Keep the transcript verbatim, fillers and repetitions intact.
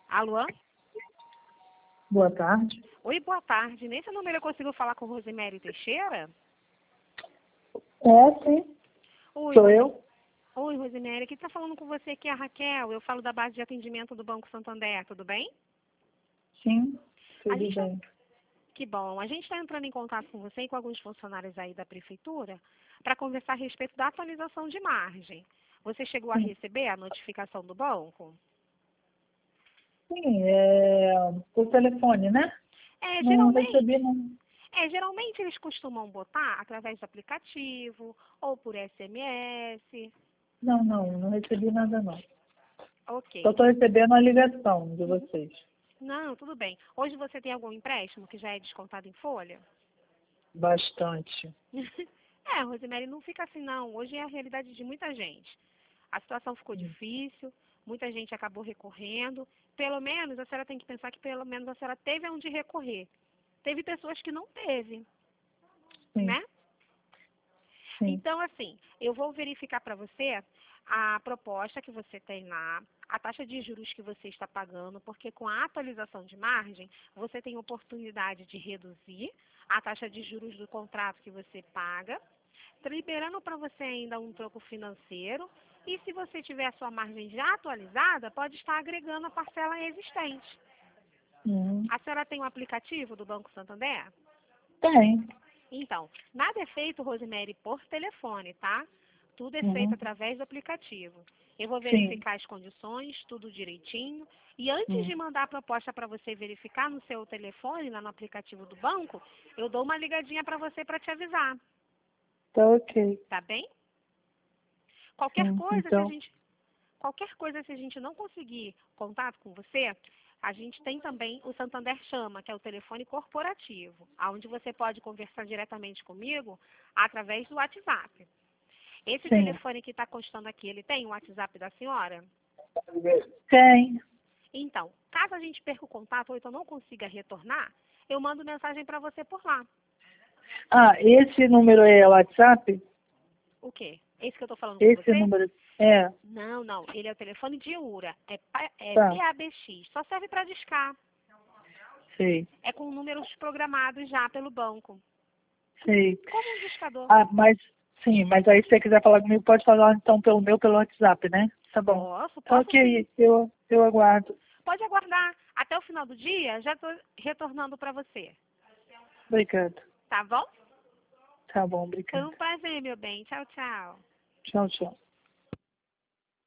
Alô? Boa tarde. Oi, boa tarde. Nesse número eu consigo falar com Rosemary Teixeira? É, sim. Oi, Sou Rose- eu? Oi, Rosemary. Quem está falando com você aqui é a Raquel. Eu falo da base de atendimento do Banco Santander, tudo bem? Sim, A tudo gente tá- bem. Que bom. A gente está entrando em contato com você e com alguns funcionários aí da prefeitura para conversar a respeito da atualização de margem. Você chegou a Sim, receber a notificação do banco? Sim, é por telefone, né? É, Não recebi, geralmente. não. É, geralmente eles costumam botar através do aplicativo ou por S M S. Não, não, não recebi nada, não. Só Ok. estou recebendo a ligação de Uhum. vocês. Não, tudo bem. Hoje você tem algum empréstimo que já é descontado em folha? Bastante. É, Rosemary, não fica assim não. Hoje é a realidade de muita gente. A situação ficou difícil, muita gente acabou recorrendo. Pelo menos a senhora tem que pensar que pelo menos a senhora teve aonde recorrer. Teve pessoas que não teve, Sim, né? sim, Então, assim, eu vou verificar para você a proposta que você tem lá, a taxa de juros que você está pagando, porque com a atualização de margem, você tem oportunidade de reduzir a taxa de juros do contrato que você paga, liberando para você ainda um troco financeiro, e se você tiver a sua margem já atualizada, pode estar agregando a parcela existente. uhum. A senhora tem o aplicativo do Banco Santander? Tem. Então, nada é feito, Rosemary, por telefone, tá? Tudo é feito Uhum. através do aplicativo. Eu vou Sim. verificar as condições, tudo direitinho. E antes Uhum. de mandar a proposta para você verificar no seu telefone, lá no aplicativo do banco, eu dou uma ligadinha para você para te avisar, Tá ok. tá bem? Qualquer Sim, coisa, se a então. gente, qualquer coisa, se a gente não conseguir contato com você, a gente tem também o Santander Chama, que é o telefone corporativo, onde você pode conversar diretamente comigo através do WhatsApp. Esse Sim. telefone que está constando aqui, ele tem o WhatsApp da senhora? Tem. Então, caso a gente perca o contato ou então não consiga retornar, eu mando mensagem para você por lá. Ah, esse número é WhatsApp? O quê? Esse que eu estou falando com Esse você? número. É, Não, não. Ele é o telefone de URA. É, pa- é tá. P A B X. Só serve para discar. Sei, É com números programados já pelo banco. sei. Como um discador. Ah, mas sim, mas aí se você quiser falar comigo, pode falar então pelo meu, pelo WhatsApp, né? Tá bom. Posso, Tá posso sim. ok, eu, eu aguardo. Pode aguardar. Até o final do dia, já estou retornando para você. Obrigada. Tá bom? Tá bom, Foi obrigada. um prazer, meu bem. Tchau, tchau. Tchau, tchau.